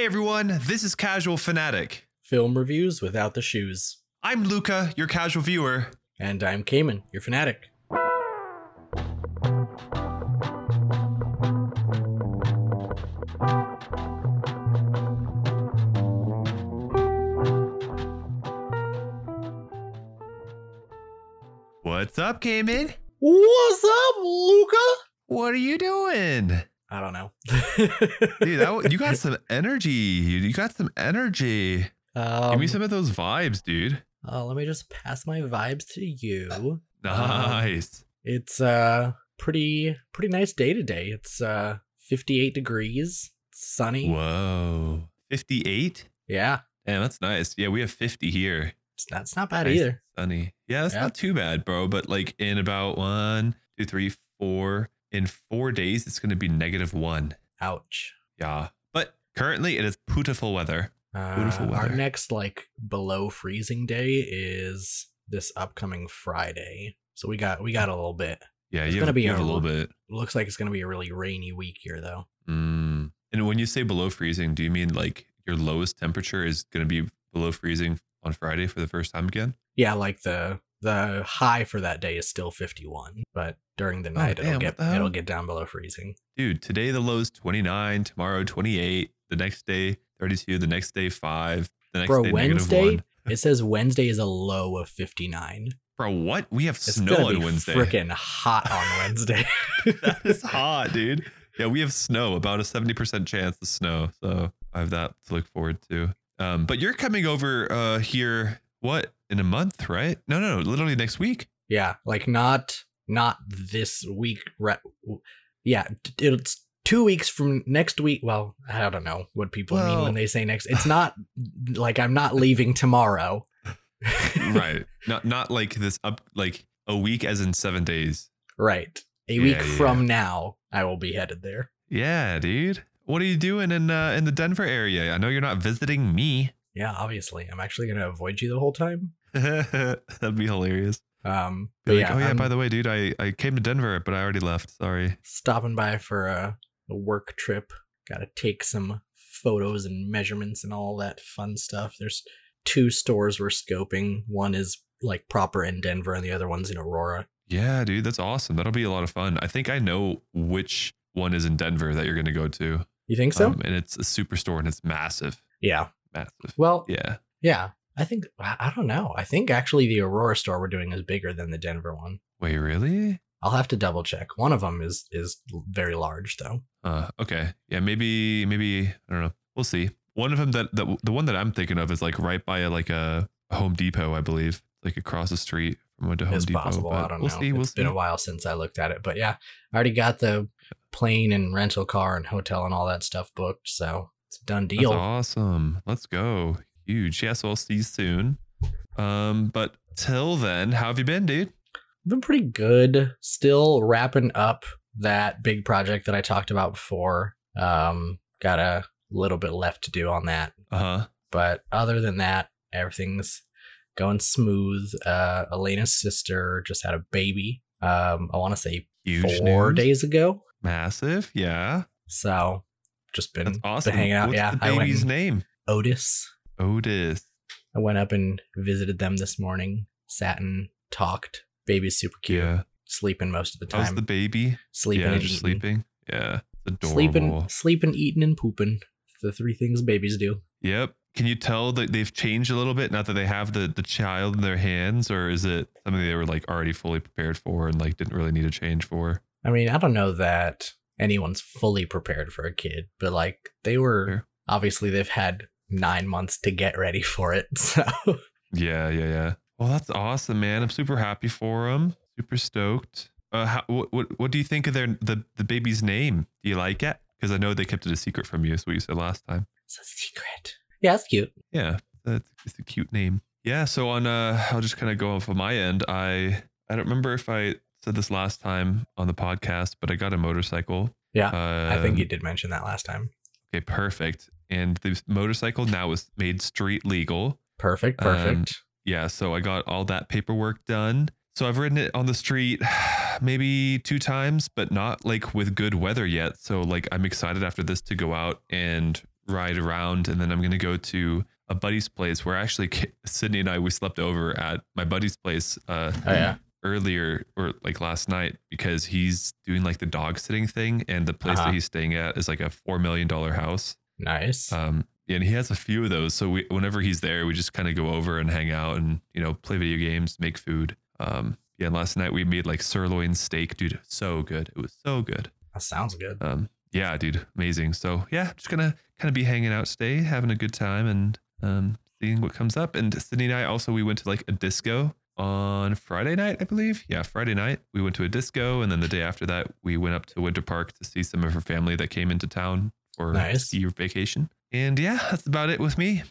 Hey everyone, this is Casual Fanatic. Film reviews without the shoes. I'm Luca, your casual viewer. And I'm Cayman, your fanatic. What's up, Cayman? What's up, Luca? What are you doing? I don't know. Dude, you got some energy. You got some energy. Give me some of those vibes, dude. Let me just pass my vibes to you. Nice. It's pretty nice day today. It's 58 degrees, sunny. Whoa. 58? Yeah. Damn, that's nice. Yeah, we have 50 here. That's not bad Nice, either. Sunny. Yeah, that's not too bad, bro. But like in about 1, 2, 3, 4, in 4 days, it's going to be -1. Ouch. Yeah. But currently it is beautiful weather. Beautiful weather. Our next like below freezing day is this upcoming Friday. So we got a little bit. Yeah, It's you gonna have, be you have a a little bit. Looks like it's going to be a really rainy week here though. And when you say below freezing, do you mean like your lowest temperature is going to be below freezing on Friday for the first time again? Yeah, like the high for that day is still 51, but during the night damn, it'll get down below freezing. Dude, today the low is 29, tomorrow 28, the next day 32, the next day 5, the next day Wednesday, -1. It says Wednesday is a low of 59. Bro, what? We have It's snow gonna on be Wednesday. freaking hot on Wednesday. That is hot, dude. Yeah, we have snow, about a 70% chance of snow. So I have that to look forward to. But you're coming over here, what, in a month, right? No, literally next week. Yeah, like not this week. Yeah, it's 2 weeks from next week. Well, I don't know what people mean when they say next. It's not like I'm not leaving tomorrow. Right. Not like this up like a week as in 7 days. Right. A week from now, I will be headed there. Yeah, dude. What are you doing in the Denver area? I know you're not visiting me. Yeah, obviously. I'm actually going to avoid you the whole time. That'd be hilarious. But like, oh yeah, by the way, dude, I came to Denver, but I already left. Sorry. Stopping by for a work trip. Got to take some photos and measurements and all that fun stuff. There's 2 stores we're scoping. One is like proper in Denver and the other one's in Aurora. Yeah, dude, that's awesome. That'll be a lot of fun. I think I know which one is in Denver that you're going to go to. You think so? And it's a superstore and it's massive. Yeah. Massive. Well, yeah. I don't know. I think actually the Aurora store we're doing is bigger than the Denver one. Wait, really? I'll have to double check. One of them is very large though. Okay. Yeah, maybe I don't know. We'll see. One of them the one that I'm thinking of is like right by a Home Depot, I believe, like across the street from Home Depot. Possible. I don't know. We'll see. Been a while since I looked at it, but yeah, I already got the plane and rental car and hotel and all that stuff booked, so it's a done deal. That's awesome. Let's go. Huge. Yeah, so I'll see you soon. But till then, how have you been, dude? Been pretty good. Still wrapping up that big project that I talked about before. Got a little bit left to do on that. But other than that, everything's going smooth. Elena's sister just had a baby. I want to say huge 4 news. days ago. Massive, yeah. So just been, that's awesome. Been hanging out. What's the baby's name? Otis. I went up and visited them this morning. Sat and talked. Baby's super cute. Yeah. Sleeping most of the time. How's the baby? Sleeping and just eating. sleeping. Yeah. It's adorable. Sleeping, eating, and pooping. The 3 things babies do. Yep. Can you tell that they've changed a little bit now that they have the child in their hands, or is it something they were like already fully prepared for and like didn't really need a change for? I mean, I don't know that anyone's fully prepared for a kid, but like they were obviously they've had 9 months to get ready for it. So yeah. Well, that's awesome, man. I'm super happy for them. Super stoked. What do you think of the baby's name? Do you like it? Because I know they kept it a secret from you. That's what you said last time. It's a secret. Yeah, it's cute. Yeah, it's a cute name. Yeah. So I'll just kind of go off of my end. I don't remember if I said this last time on the podcast, but I got a motorcycle. Yeah, I think you did mention that last time. Okay, perfect. And the motorcycle now is made street legal. Perfect. Yeah, so I got all that paperwork done. So I've ridden it on the street maybe 2 times, but not like with good weather yet. So like I'm excited after this to go out and ride around, and then I'm gonna go to a buddy's place where actually Sydney and I, we slept over at my buddy's place earlier, or like last night, because he's doing like the dog sitting thing, and the place that he's staying at is like a $4 million house. Nice. And he has a few of those, so whenever he's there, we just kind of go over and hang out and, you know, play video games, make food. Yeah, and last night we made like sirloin steak, dude. So good. It was so good. That sounds good. Yeah, dude, amazing. So yeah, just gonna kind of be hanging out today, having a good time, and seeing what comes up. And Sydney and I also, we went to like a disco on Friday night, I believe. Yeah, Friday night we went to a disco, and then the day after that we went up to Winter Park to see some of her family that came into town for ski vacation. And yeah, that's about it with me.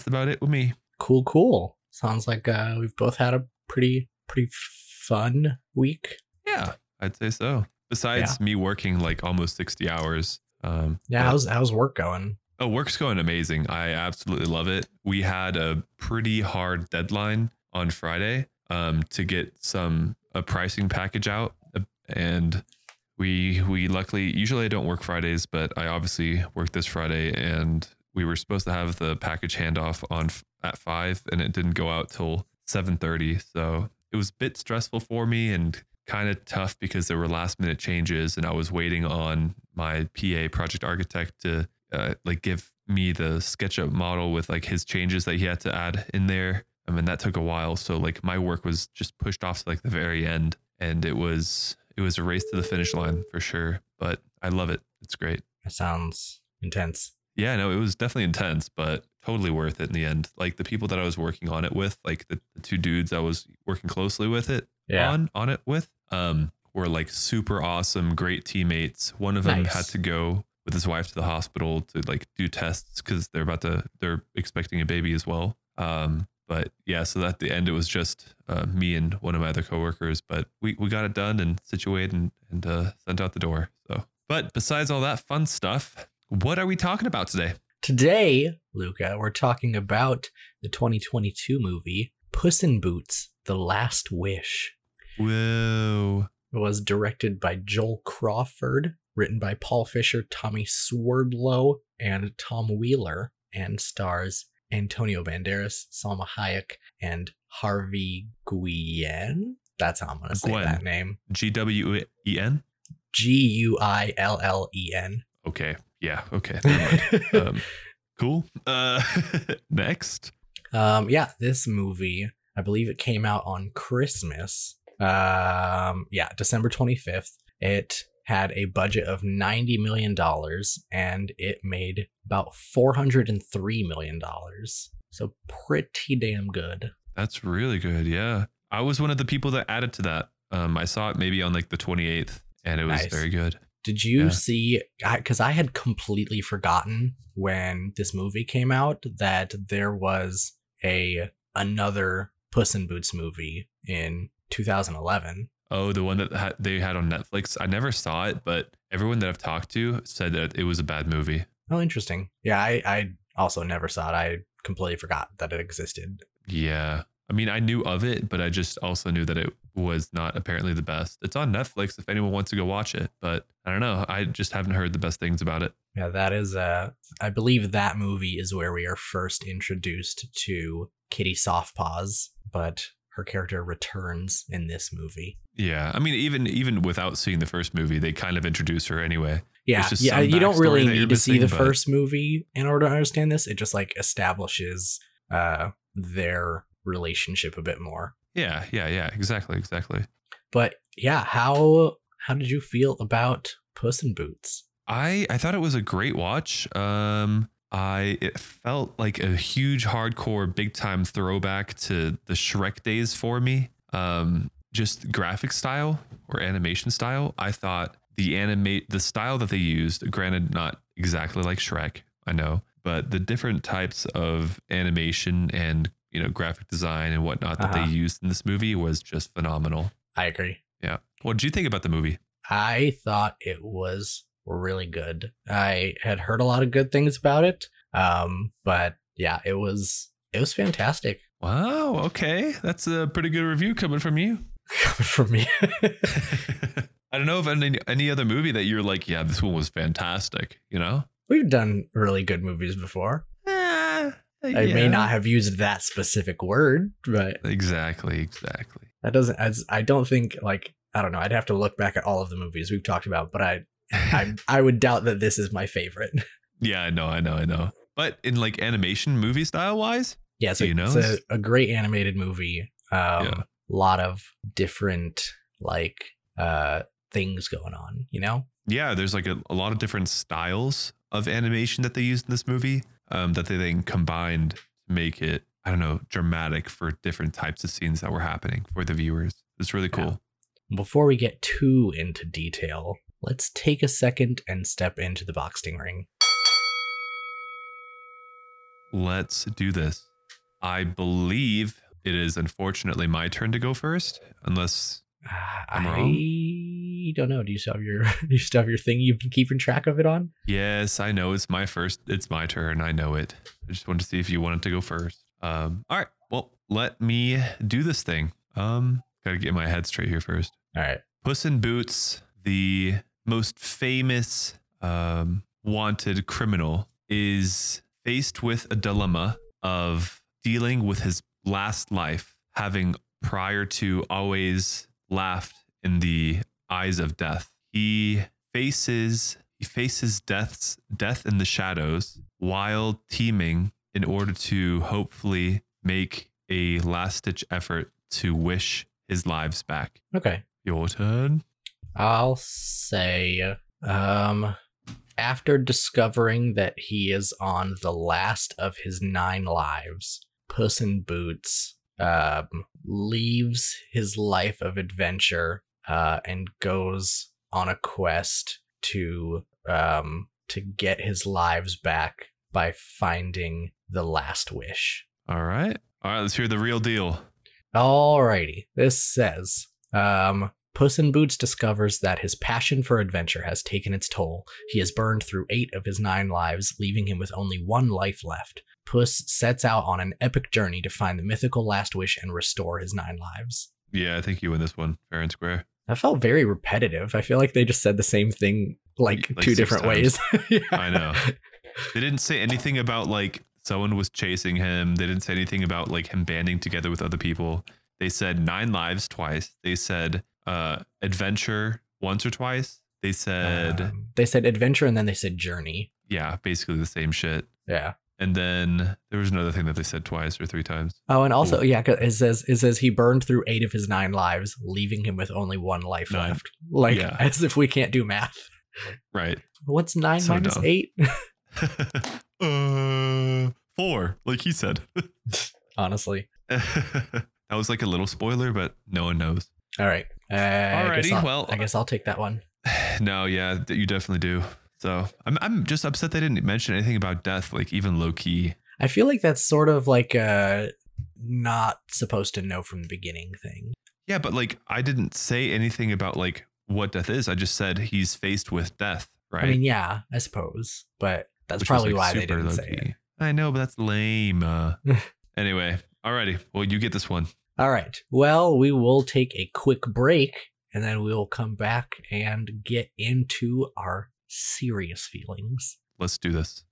Cool. Sounds like we've both had a pretty fun week. Yeah, I'd say so. Besides me working like almost 60 hours. How's work going? Oh, work's going amazing. I absolutely love it. We had a pretty hard deadline on Friday to get a pricing package out, and we luckily, usually I don't work Fridays, but I obviously worked this Friday, and we were supposed to have the package handoff at 5, and it didn't go out till 7:30. So it was a bit stressful for me and kind of tough because there were last minute changes, and I was waiting on my PA project architect to like give me the SketchUp model with like his changes that he had to add in there. I mean, that took a while. So like my work was just pushed off to like the very end, and it was a race to the finish line for sure, but I love it. It's great. That sounds intense. Yeah, no, it was definitely intense, but totally worth it in the end. Like the people that I was working on it with, like the two dudes I was working closely with it on it with, were like super awesome, great teammates. One of them had to go with his wife to the hospital to like do tests because they're expecting a baby as well. But yeah, so at the end it was just me and one of my other coworkers, but we got it done and situated and sent out the door. So, but besides all that fun stuff, what are we talking about today? Today, Luca, we're talking about the 2022 movie Puss in Boots: The Last Wish. Whoa. It was directed by Joel Crawford, written by Paul Fisher, Tommy Swerdlow, and Tom Wheeler, and stars Antonio Banderas, Salma Hayek, and Harvey Guillen. That's how I'm going to say that name. Gwien? Guillen. Okay. Yeah. Okay. Cool. Next. This movie, I believe it came out on Christmas. December 25th. It had a budget of $90 million and it made about $403 million. So pretty damn good. That's really good. Yeah. I was one of the people that added to that. I saw it maybe on like the 28th and it was very good. Did you see, because I had completely forgotten when this movie came out that there was another Puss in Boots movie in 2011. Oh, the one that they had on Netflix. I never saw it, but everyone that I've talked to said that it was a bad movie. Oh, interesting. Yeah, I also never saw it. I completely forgot that it existed. Yeah. I mean, I knew of it, but I just also knew that it was not apparently the best. It's on Netflix if anyone wants to go watch it, but I don't know. I just haven't heard the best things about it. Yeah, that is, I believe that movie is where we are first introduced to Kitty Softpaws, but her character returns in this movie. Yeah, I mean, even without seeing the first movie, they kind of introduce her anyway. Yeah, you don't really need to see the first movie in order to understand this. It just like establishes their relationship a bit more. Yeah, exactly. But yeah, how did you feel about Puss in Boots? I thought it was a great watch. It felt like a huge hardcore big time throwback to the Shrek days for me. Just graphic style or animation style. I thought the style that they used, granted not exactly like Shrek, I know, but the different types of animation and graphic design and whatnot that they used in this movie was just phenomenal. I agree. Yeah. What did you think about the movie? I thought it was really good. I had heard a lot of good things about it. But yeah, it was fantastic. Wow. Okay. That's a pretty good review coming from you. Coming from me. I don't know if any other movie that you're like, yeah, this one was fantastic, We've done really good movies before. I may not have used that specific word, but exactly. That doesn't. I don't think like I don't know. I'd have to look back at all of the movies we've talked about, but I would doubt that this is my favorite. Yeah, I know. But in like animation movie style wise, yeah, so it's a great animated movie. Lot of different like things going on, you know? Yeah, there's like a lot of different styles of animation that they used in this movie that they then combined to make it, I don't know, dramatic for different types of scenes that were happening for the viewers. It's really cool. Yeah. Before we get too into detail, let's take a second and step into the boxing ring. Let's do this. I believe it is unfortunately my turn to go first, unless I'm wrong. I don't know. Do you still have your thing you've been keeping track of it on? Yes, I know it's my first. It's my turn. I know it. I just wanted to see if you wanted to go first. All right. Well, let me do this thing. Gotta get my head straight here first. All right. Puss in Boots, the most famous wanted criminal, is faced with a dilemma of dealing with his last life, having prior to always laughed in the eyes of death. He faces death in the shadows while teaming in order to hopefully make a last-ditch effort to wish his lives back. Okay. Your turn. I'll say, after discovering that he is on the last of his 9 lives, Puss in Boots leaves his life of adventure and goes on a quest to get his lives back by finding the last wish. All right, let's hear the real deal. Alrighty, this says, Puss in Boots discovers that his passion for adventure has taken its toll. He has burned through 8 of his 9 lives, leaving him with only 1 life left. Puss sets out on an epic journey to find the mythical last wish and restore his 9 lives. Yeah, I think you win this one, fair and square. That felt very repetitive. I feel like they just said the same thing like 2 different ways. Yeah. I know. They didn't say anything about like someone was chasing him. They didn't say anything about like him banding together with other people. They said 9 lives twice. They said adventure once or twice. They said adventure and then they said journey. Yeah, basically the same shit. Yeah. And then there was another thing that they said twice or 3 times. Oh, and also, yeah, it says he burned through 8 of his 9 lives, leaving him with only 1 life left. Like, as if we can't do math. Right. What's 9 so minus dumb. 8? 4, like he said. Honestly. That was like a little spoiler, but no one knows. All right. Alrighty, I guess I'll take that one. No, yeah, you definitely do. So I'm just upset they didn't mention anything about death, like even low key. I feel like that's sort of like a not supposed to know from the beginning thing. Yeah, but like I didn't say anything about like what death is. I just said he's faced with death, right? I mean, yeah, I suppose, but that's probably why they didn't say it. I know, but that's lame. Anyway, alrighty. Well, you get this one. All right. Well, we will take a quick break and then we'll come back and get into our serious feelings. Let's do this.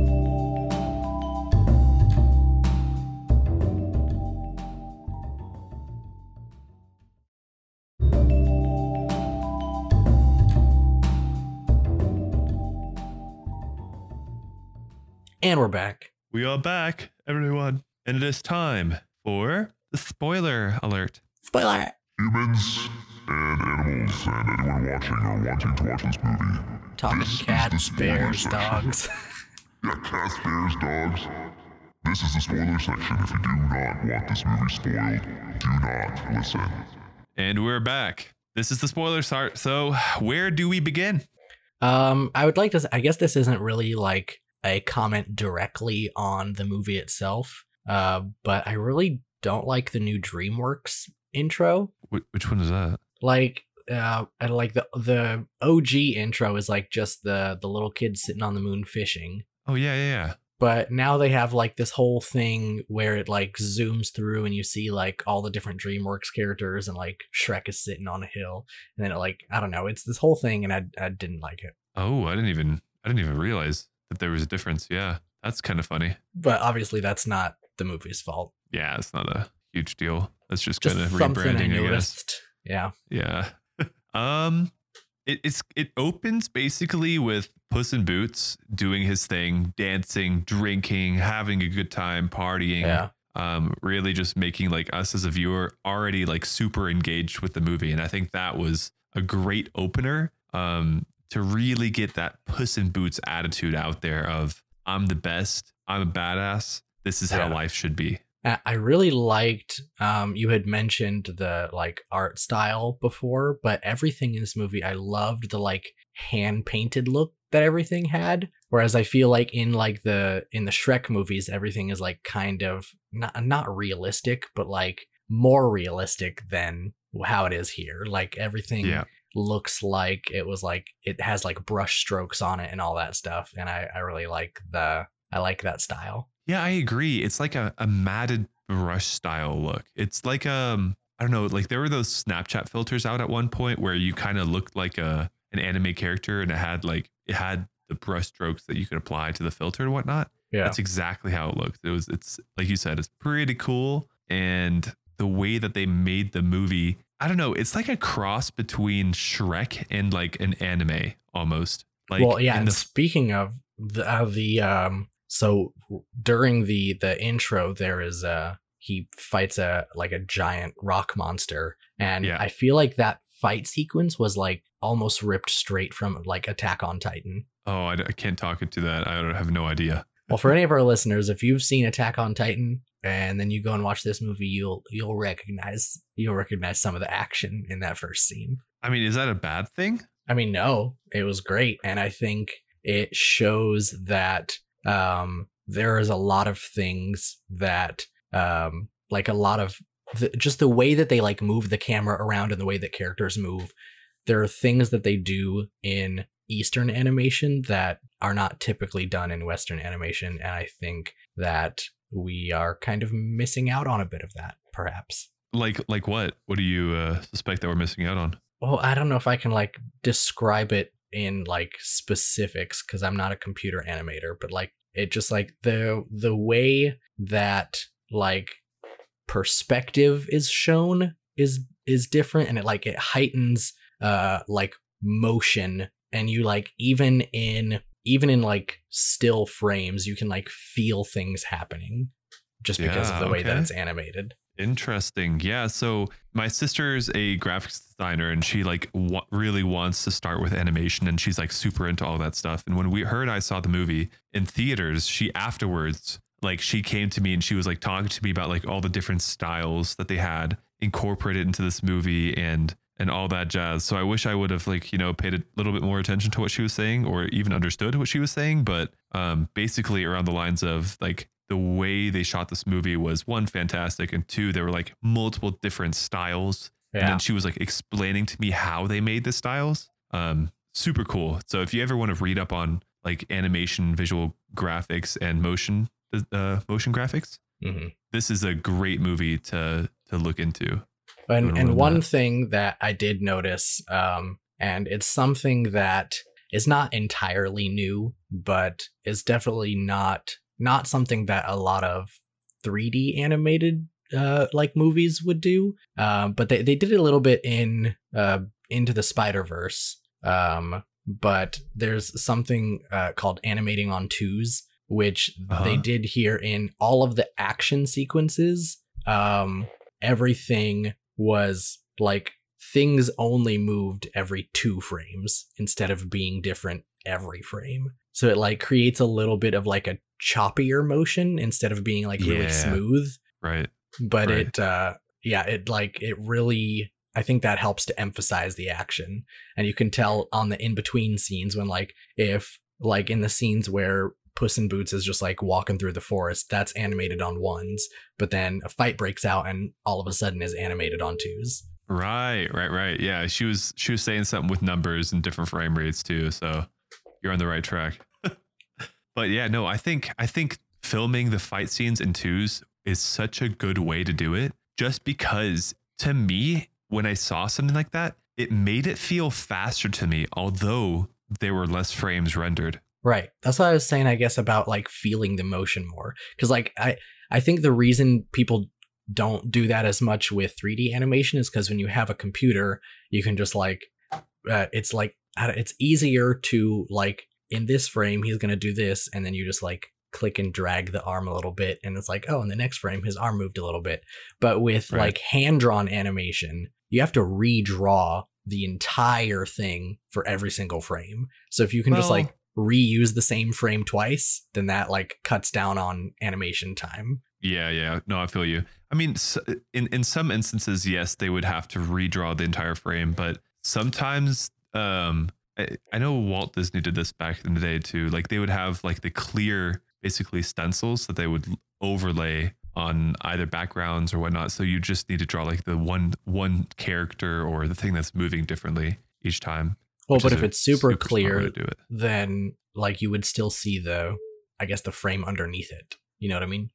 And we're back. We are back, everyone. And it is time for the spoiler alert. Spoiler! Humans and animals and anyone watching or wanting to watch this movie. Talking cats, bears, dogs. Yeah, cats, bears, dogs. This is the spoiler section. If you do not want this movie spoiled, do not listen. And we're back. This is the spoiler start. So where do we begin? I would like to, I guess this isn't really like a comment directly on the movie itself, but I really don't like the new DreamWorks intro. Which one is that? Like the OG intro is like just the little kid sitting on the moon fishing. Oh yeah. But now they have like this whole thing where it like zooms through and you see like all the different DreamWorks characters and like Shrek is sitting on a hill and then it like, I don't know, it's this whole thing and I didn't like it. Oh, I didn't even realize that there was a difference. Yeah, that's kind of funny. But obviously, that's not the movie's fault. Yeah, it's not a huge deal. That's just kind of something rebranding, I I noticed. guess. Yeah. Yeah. It opens basically with Puss in Boots doing his thing, dancing, drinking, having a good time, partying. Yeah. Really just making like us as a viewer already like super engaged with the movie. And I think that was a great opener to really get that Puss in Boots attitude out there of I'm the best, I'm a badass. This is how life should be. I really liked, you had mentioned the like art style before, but everything in this movie, I loved the like hand painted look that everything had. Whereas I feel like in the Shrek movies, everything is like kind of not realistic, but like more realistic than how it is here. Like everything looks like it has like brush strokes on it and all that stuff. And I really like that style. Yeah, I agree. It's like a matted brush style look. It's like I don't know, like there were those Snapchat filters out at one point where you kind of looked like an anime character, and it had the brush strokes that you could apply to the filter and whatnot. Yeah, that's exactly how it looked. It's like you said, it's pretty cool, and the way that they made the movie, I don't know, it's like a cross between Shrek and like an anime almost. Like, well, yeah. And speaking of the so during the intro, there is he fights a giant rock monster, and I feel like that fight sequence was like almost ripped straight from like Attack on Titan. Oh, I can't talk into that. I have no idea. Well, for any of our listeners, if you've seen Attack on Titan and then you go and watch this movie, you'll recognize some of the action in that first scene. I mean, is that a bad thing? I mean, no, it was great, and I think it shows that there is a lot of things that like a lot of just the way that they like move the camera around and the way that characters move. There are things that they do in Eastern animation that are not typically done in Western animation, and I think that we are kind of missing out on a bit of that, perhaps. Like what? What do you suspect that we're missing out on? Well, I don't know if I can like describe it in like specifics because I'm not a computer animator, but like it just like the way that like perspective is shown is different, and it heightens like motion, and you like even in like still frames you can like feel things happening just because of the way that it's animated. Interesting. Yeah. So my sister's a graphics designer, and she like really wants to start with animation, and she's like super into all that stuff. And when I saw the movie in theaters, she afterwards, like she came to me and she was like talking to me about like all the different styles that they had incorporated into this movie and all that jazz. So I wish I would have like, paid a little bit more attention to what she was saying or even understood what she was saying. But basically around the lines of like, the way they shot this movie was one, fantastic, and two, there were like multiple different styles. Yeah. And then she was like explaining to me how they made the styles. Super cool. So if you ever want to read up on like animation, visual graphics, and motion graphics, this is a great movie to look into. And one thing that I did notice, and it's something that is not entirely new, but is definitely not something that a lot of 3D animated like movies would do, but they did it a little bit in Into the Spider-Verse. But there's something called animating on twos, which they did here in all of the action sequences. Everything was like things only moved every 2 frames instead of being different every frame. So it like creates a little bit of like a choppier motion instead of being like really smooth. Right. But it really, I think that helps to emphasize the action. And you can tell on the in-between scenes when like, if like in the scenes where Puss in Boots is just like walking through the forest, that's animated on 1s, but then a fight breaks out and all of a sudden is animated on 2s. Right. Yeah. She was saying something with numbers and different frame rates too. So you're on the right track. But yeah, no, I think filming the fight scenes in 2s is such a good way to do it, just because to me, when I saw something like that, it made it feel faster to me, although there were less frames rendered. Right. That's what I was saying, I guess, about like feeling the motion more. Because like I think the reason people don't do that as much with 3D animation is because when you have a computer, you can just like it's like it's easier to like in this frame he's gonna do this, and then you just like click and drag the arm a little bit, and it's like, oh, in the next frame his arm moved a little bit. But with like hand drawn animation, you have to redraw the entire thing for every single frame. So if you can just like reuse the same frame twice, then that like cuts down on animation time. Yeah. No, I feel you. I mean, in some instances, yes, they would have to redraw the entire frame, but sometimes I know Walt Disney did this back in the day too. Like they would have like the clear, basically stencils that they would overlay on either backgrounds or whatnot. So you just need to draw like the one character or the thing that's moving differently each time. Well, but if it's super clear, then like you would still see I guess the frame underneath it. You know what I mean?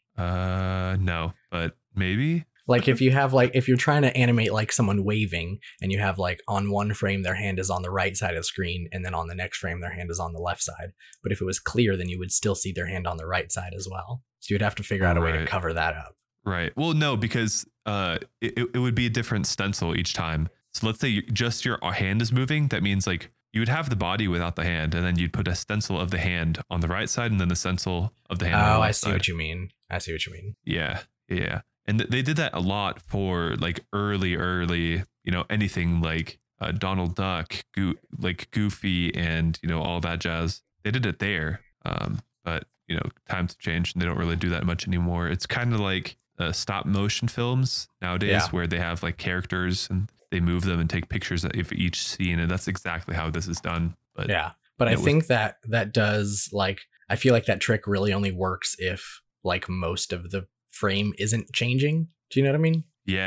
No, but maybe. Like if you're trying to animate like someone waving and you have like on one frame their hand is on the right side of the screen and then on the next frame their hand is on the left side. But if it was clear, then you would still see their hand on the right side as well. So you'd have to figure out a way to cover that up. Right. Well, no, because it would be a different stencil each time. So let's say just your hand is moving. That means like you would have the body without the hand, and then you'd put a stencil of the hand on the right side and then the stencil of the hand on the left side. I see what you mean. Yeah. And they did that a lot for like early, anything like Donald Duck, like Goofy and, all that jazz. They did it there. But, times have changed and they don't really do that much anymore. It's kind of like stop motion films nowadays where they have like characters and they move them and take pictures of each scene. And that's exactly how this is done. But but I think that does like, I feel like that trick really only works if like most of the frame isn't changing. Do you know what I mean?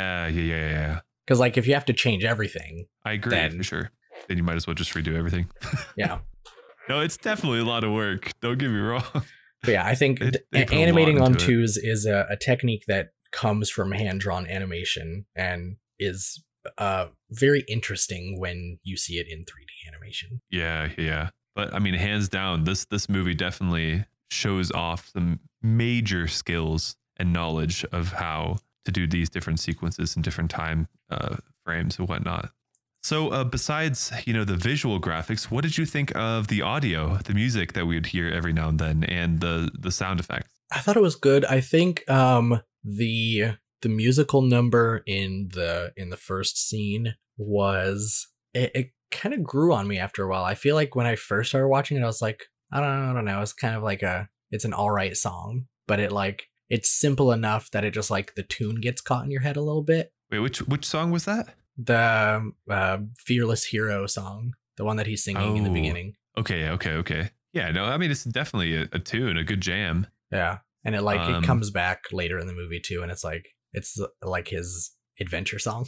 Yeah. Because like if you have to change everything, I agree for sure. Then you might as well just redo everything. Yeah. No, it's definitely a lot of work. Don't get me wrong. But yeah, I think animating on twos is a technique that comes from hand-drawn animation and is very interesting when you see it in 3D animation. Yeah. But I mean, hands down, this movie definitely shows off some major skills and knowledge of how to do these different sequences in different time frames and whatnot. So besides, the visual graphics, what did you think of the audio, the music that we would hear every now and then, and the sound effects? I thought it was good. I think the musical number in the first scene was it kind of grew on me after a while. I feel like when I first started watching it, I was like, I don't know. It's kind of like it's an all right song, but it's simple enough that it just like the tune gets caught in your head a little bit. Wait, which song was that? The Fearless Hero song, the one that he's singing in the beginning. Okay. Yeah, no, I mean, it's definitely a tune, a good jam. Yeah. And it comes back later in the movie too. And it's like his adventure song.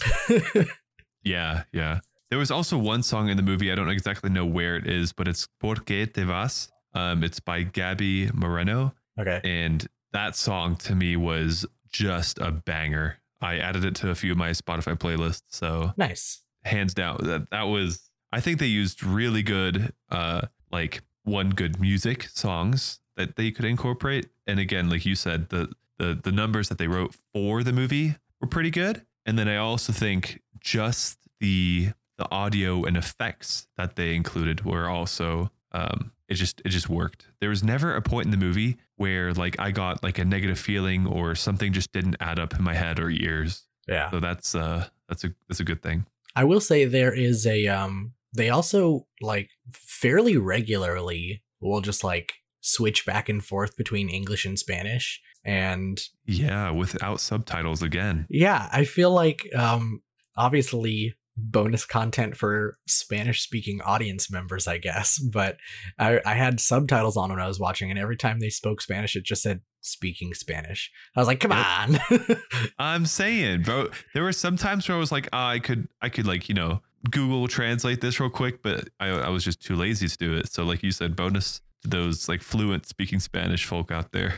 Yeah. There was also one song in the movie. I don't exactly know where it is, but it's Por qué te vas. It's by Gaby Moreno. Okay. And that song to me was just a banger. I added it to a few of my Spotify playlists. So nice. Hands down. That was, I think they used really good, like one good music songs that they could incorporate. And again, like you said, the numbers that they wrote for the movie were pretty good. And then I also think just the audio and effects that they included were also, it just worked. There was never a point in the movie where like I got like a negative feeling or something just didn't add up in my head or ears. Yeah. So that's a good thing. I will say there is they also like fairly regularly will just like switch back and forth between English and Spanish. And yeah, without subtitles again. Yeah, I feel like obviously bonus content for Spanish speaking audience members, I guess, but I had subtitles on when I was watching, and every time they spoke Spanish it just said speaking Spanish. I was like, come on. I'm saying, bro, there were some times where I was like, I could like, Google translate this real quick, but I was just too lazy to do it. So like you said, bonus to those like fluent speaking Spanish folk out there.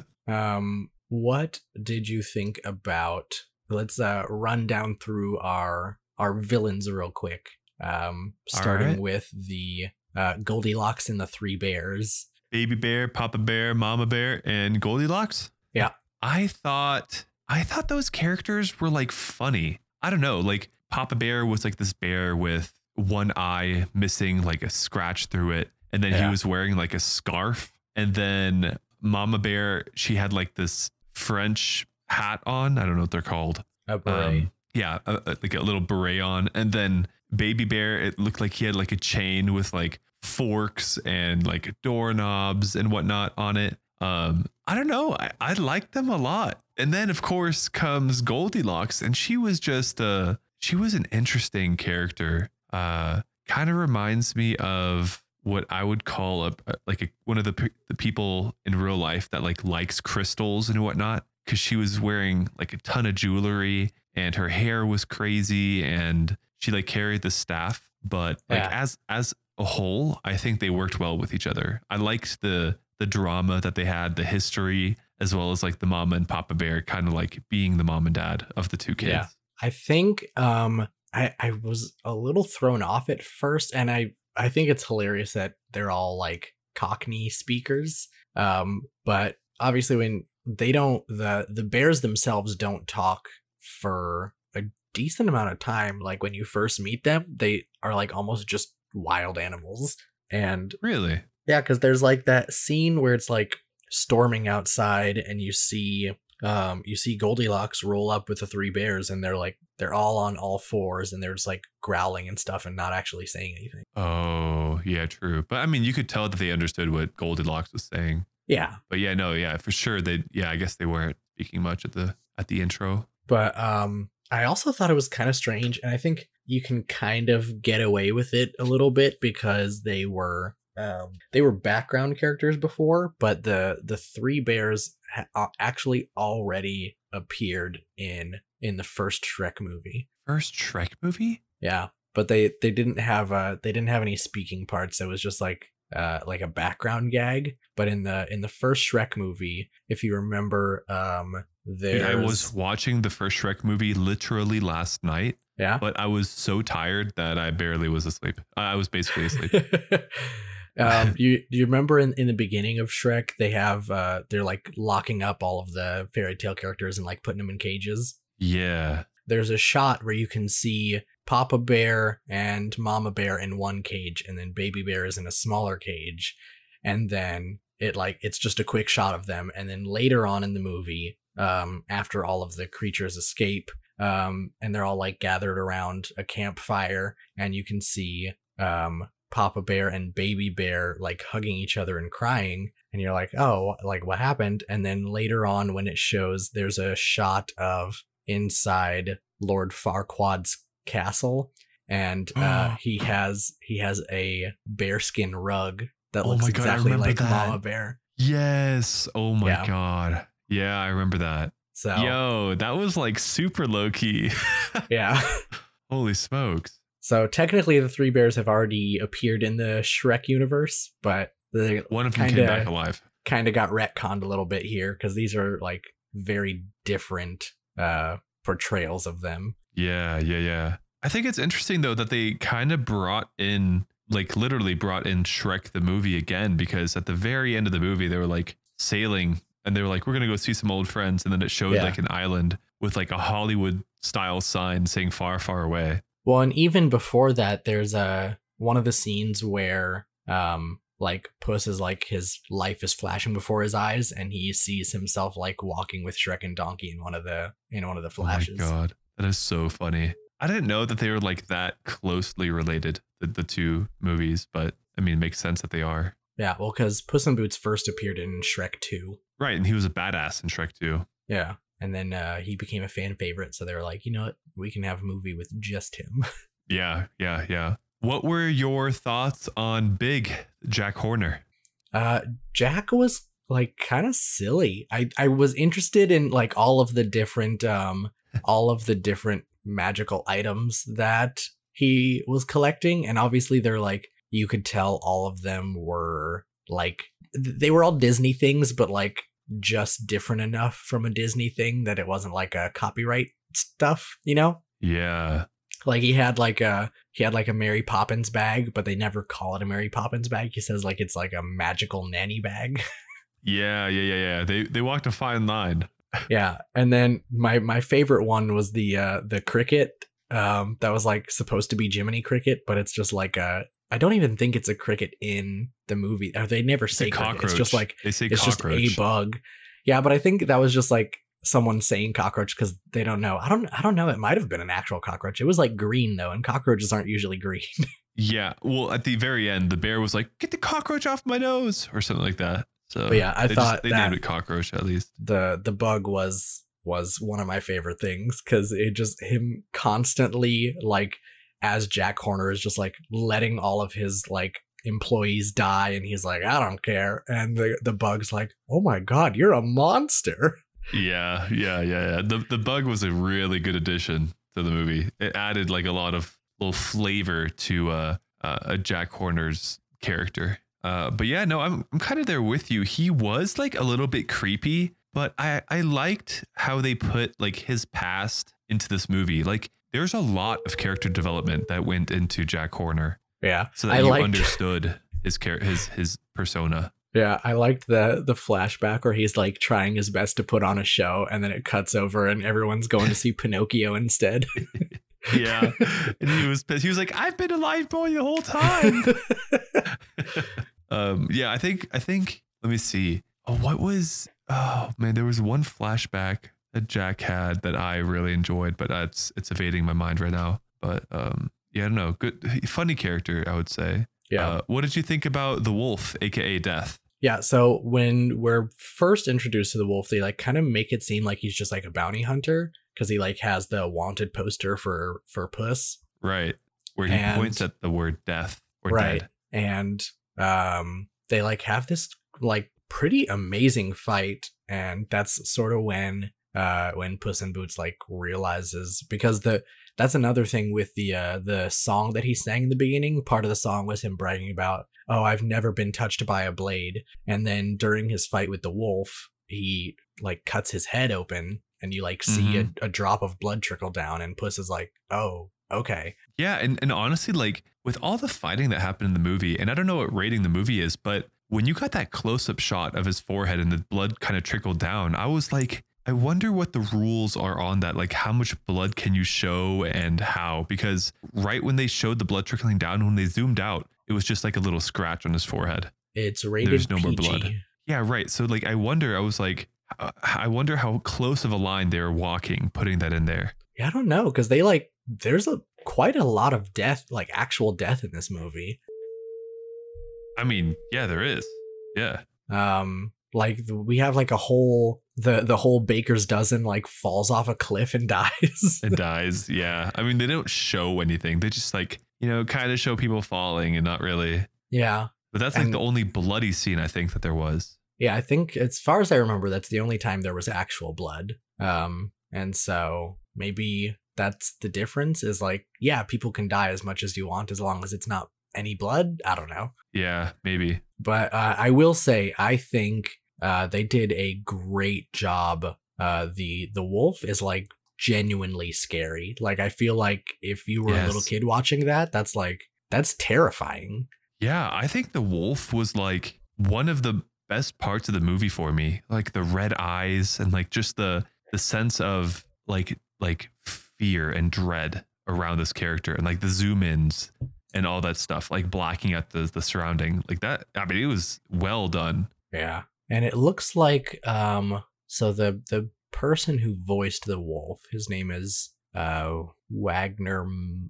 What did you think about, let's run down through our villains real quick, starting with the Goldilocks and the Three Bears. Baby Bear, Papa Bear, Mama Bear, and Goldilocks. Yeah. I thought those characters were like funny. I don't know, like Papa Bear was like this bear with one eye missing like a scratch through it, and then he was wearing like a scarf. And then Mama Bear, she had like this French hat on. I don't know what they're called. A beret. Like a little beret on. And then Baby Bear, it looked like he had like a chain with like forks and like doorknobs and whatnot on it. I don't know. I liked them a lot. And then of course comes Goldilocks, and she was just she was an interesting character. Kind of reminds me of what I would call one of the people in real life that like likes crystals and whatnot, because she was wearing like a ton of jewelry and her hair was crazy and she like carried the staff. But like as a whole, I think they worked well with each other. I liked the drama that they had, the history, as well as like the Mama and Papa Bear kind of like being the mom and dad of the two kids. Yeah. I think I was a little thrown off at first, and I think it's hilarious that they're all like Cockney speakers. But obviously when they don't, the bears themselves don't talk for a decent amount of time. Like when you first meet them, they are like almost just wild animals. And really, yeah, because there's like that scene where it's like storming outside, and you see Goldilocks roll up with the three bears, and they're all on all fours, and they're just like growling and stuff and not actually saying anything. Oh yeah, true. But I mean, you could tell that they understood what Goldilocks was saying. Yeah. But yeah, no, yeah, for sure. I guess they weren't speaking much at the intro. But I also thought it was kind of strange, and I think you can kind of get away with it a little bit because they were background characters before, but the three bears actually already appeared in the first Shrek movie. First Shrek movie? Yeah, but they didn't have any speaking parts. It was just like a background gag. But in the first Shrek movie, if you remember, I was watching the first Shrek movie literally last night. Yeah, but I was so tired that I barely was asleep. I was basically asleep. You remember in the beginning of Shrek, they have they're like locking up all of the fairy tale characters and like putting them in cages. Yeah. There's a shot where you can see Papa Bear and Mama Bear in one cage, and then Baby Bear is in a smaller cage, and then it's just a quick shot of them. And then later on in the movie, after all of the creatures escape, and they're all like gathered around a campfire, and you can see Papa Bear and Baby Bear like hugging each other and crying, and you're like, oh, like what happened? And then later on, when it shows, there's a shot of inside Lord Farquaad's castle, and he has a bearskin rug that looks exactly like Mama Bear. Yes. Oh my God. Yeah, I remember that. So yo, that was like super low key. Yeah. Holy smokes. So technically the three bears have already appeared in the Shrek universe, but one of them came back alive. Kind of got retconned a little bit here because these are like very different portrayals of them. Yeah. I think it's interesting though that they kind of literally brought in Shrek the movie again, because at the very end of the movie they were like sailing and they were like, we're gonna go see some old friends, and then it showed like an island with like a Hollywood style sign saying far, far away. Well, and even before that, there's one of the scenes where like Puss is like his life is flashing before his eyes, and he sees himself like walking with Shrek and Donkey in one of the flashes. Oh my God, that is so funny. I didn't know that they were like that closely related, the two movies, but I mean, it makes sense that they are. Yeah, well, because Puss in Boots first appeared in Shrek 2. Right, and he was a badass in Shrek 2. Yeah, and then he became a fan favorite, so they were like, you know what, we can have a movie with just him. Yeah. What were your thoughts on Big Jack Horner? Jack was like kind of silly. I was interested in like all of the different magical items that he was collecting, and obviously they're like, you could tell all of them were like, they were all Disney things, but like just different enough from a Disney thing that it wasn't like a copyright stuff, you know? Yeah. Like he had like a Mary Poppins bag, but they never call it a Mary Poppins bag. He says like it's like a magical nanny bag. Yeah. They walked a fine line. Yeah, and then my favorite one was the cricket. That was like supposed to be Jiminy Cricket, but it's just like I don't even think it's a cricket in the movie. Or they never say cricket. It's just like they say it's cockroach. just a bug. Yeah, but I think that was just like someone saying cockroach because they don't know. I don't know. It might have been an actual cockroach. It was like green though, and cockroaches aren't usually green. Yeah. Well, at the very end, the bear was like, "Get the cockroach off my nose," or something like that. So but yeah, I thought they named it cockroach at least. The bug was one of my favorite things because it just him constantly like as Jack Horner is just like letting all of his like employees die and he's like, I don't care, and the bug's like, oh my god, you're a monster. Yeah. The bug was a really good addition to the movie. It added like a lot of little flavor to a Jack Horner's character. But yeah, no, I'm kind of there with you. He was like a little bit creepy, but I liked how they put like his past into this movie. Like there's a lot of character development that went into Jack Horner. Yeah. So that you understood his persona. Yeah, I liked the flashback where he's like trying his best to put on a show and then it cuts over and everyone's going to see Pinocchio instead. Yeah. And he was pissed. He was like, I've been a live boy the whole time. Yeah, I think let me see. Oh man, there was one flashback that Jack had that I really enjoyed, but it's evading my mind right now. But yeah, I don't know. Good funny character, I would say. Yeah. What did you think about the wolf, aka Death? Yeah, so when we're first introduced to the wolf, they like kind of make it seem like he's just like a bounty hunter because he like has the wanted poster for Puss. Right. Where he points at the word death or dead. And they like have this like pretty amazing fight, and that's sort of when Puss in Boots like realizes, because that's another thing with the song that he sang in the beginning. Part of the song was him bragging about, oh, I've never been touched by a blade. And then during his fight with the wolf, he like cuts his head open and you like see a drop of blood trickle down, and Puss is like, oh, okay. Yeah, and honestly, like with all the fighting that happened in the movie, and I don't know what rating the movie is, but when you got that close-up shot of his forehead and the blood kind of trickled down, I was like, I wonder what the rules are on that. Like how much blood can you show and how? Because right when they showed the blood trickling down, when they zoomed out, it was just like a little scratch on his forehead. It's rated There's no PG. more blood. Yeah, right. So like, I was like, I wonder how close of a line they're walking, putting that in there. Yeah, I don't know. Cause they like, there's quite a lot of death, like actual death in this movie. I mean, yeah, there is. Yeah. Like we have like a whole the whole baker's dozen like falls off a cliff and dies. It dies. Yeah. I mean, they don't show anything. They just like, kind of show people falling and not really. Yeah. But that's like the only bloody scene I think that there was. Yeah, I think as far as I remember, that's the only time there was actual blood. And so maybe that's the difference is like, yeah, people can die as much as you want as long as it's not any blood. I don't know. Yeah, maybe. But I will say, I think they did a great job. The wolf is like genuinely scary. Like I feel like if you were a little kid watching that, that's terrifying. Yeah, I think the wolf was like one of the best parts of the movie for me. Like the red eyes and like just the sense of like fear and dread around this character, and like the zoom ins and all that stuff, like blacking out the surrounding like that. I mean, it was well done. Yeah. And it looks like so the person who voiced the wolf, his name is Wagner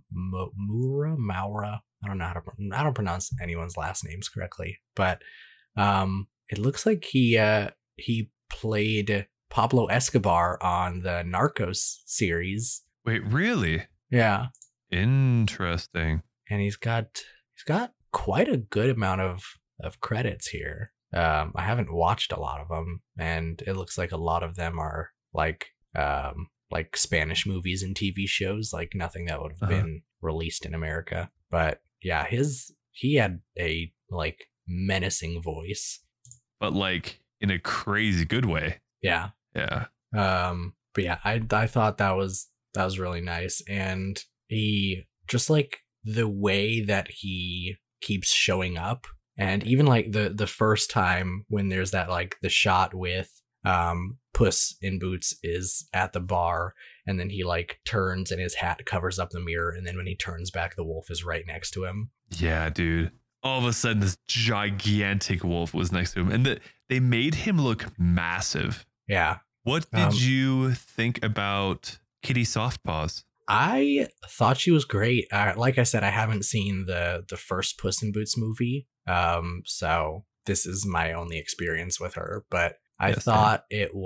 Maura. I don't know I don't pronounce anyone's last names correctly, but it looks like he played Pablo Escobar on the Narcos series. Wait, really? Yeah. Interesting. And he's got quite a good amount of credits here. I haven't watched a lot of them, and it looks like a lot of them are like Spanish movies and TV shows, like nothing that would have been released in America. But yeah, he had a like menacing voice, but like in a crazy good way. Yeah. Yeah. But yeah, I thought that was really nice. And He just like the way that he keeps showing up, and even like the first time when there's that like the shot with Puss in Boots is at the bar, and then he like turns and his hat covers up the mirror, and then when he turns back, the wolf is right next to him. Yeah, dude. All of a sudden, this gigantic wolf was next to him, and they made him look massive. Yeah. What did you think about Kitty Softpaws? I thought she was great. Like I said, I haven't seen the first Puss in Boots movie, so this is my only experience with her. But I thought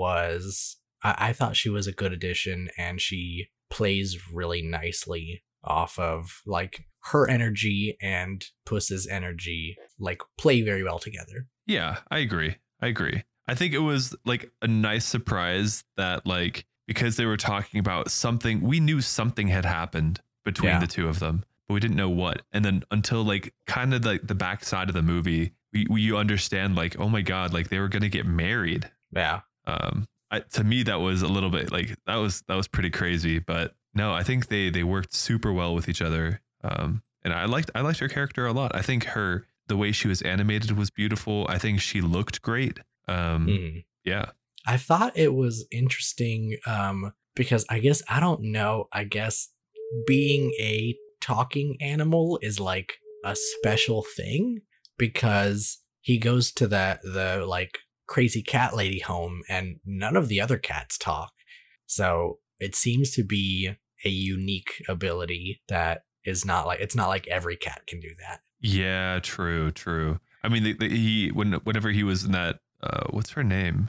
I thought she was a good addition, and she plays really nicely off of like her energy and Puss's energy, like play very well together. Yeah, I agree. I think it was like a nice surprise that like, because they were talking about something, we knew something had happened between the two of them, but we didn't know what. And then until like kind of like the backside of the movie, you understand like, oh my God, like they were going to get married. Yeah. To me, that was a little bit like, that was pretty crazy, but no, I think they worked super well with each other. And I liked her character a lot. I think the way she was animated was beautiful. I think she looked great. Yeah. I thought it was interesting because I guess being a talking animal is like a special thing, because he goes to the like crazy cat lady home and none of the other cats talk. So it seems to be a unique ability that is not like, it's not like every cat can do that. Yeah, true. I mean, whenever he was in that, what's her name?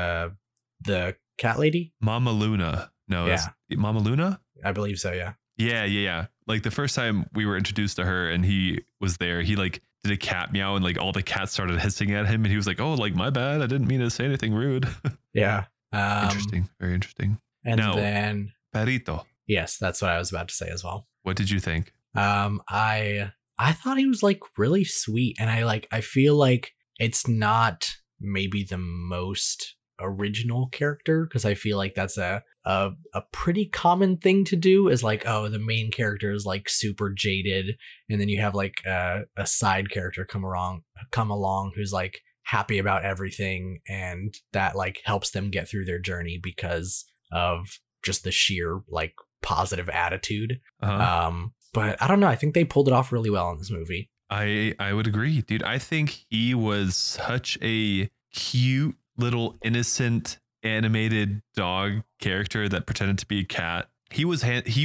The cat lady? Mama Luna. No, yeah. Mama Luna? I believe so, yeah. Yeah. Like the first time we were introduced to her and he was there, he like did a cat meow and like all the cats started hissing at him and he was like, oh, like my bad. I didn't mean to say anything rude. Yeah. Interesting. Very interesting. And then Perrito. Yes, that's what I was about to say as well. What did you think? I thought he was like really sweet, and I feel like it's not maybe the most original character, because I feel like that's a pretty common thing to do, is like, oh, the main character is like super jaded, and then you have like a side character come along who's like happy about everything, and that like helps them get through their journey because of just the sheer like positive attitude. But I don't know, I think they pulled it off really well in this movie. I would agree, dude. I think he was such a cute little innocent animated dog character that pretended to be a cat. He was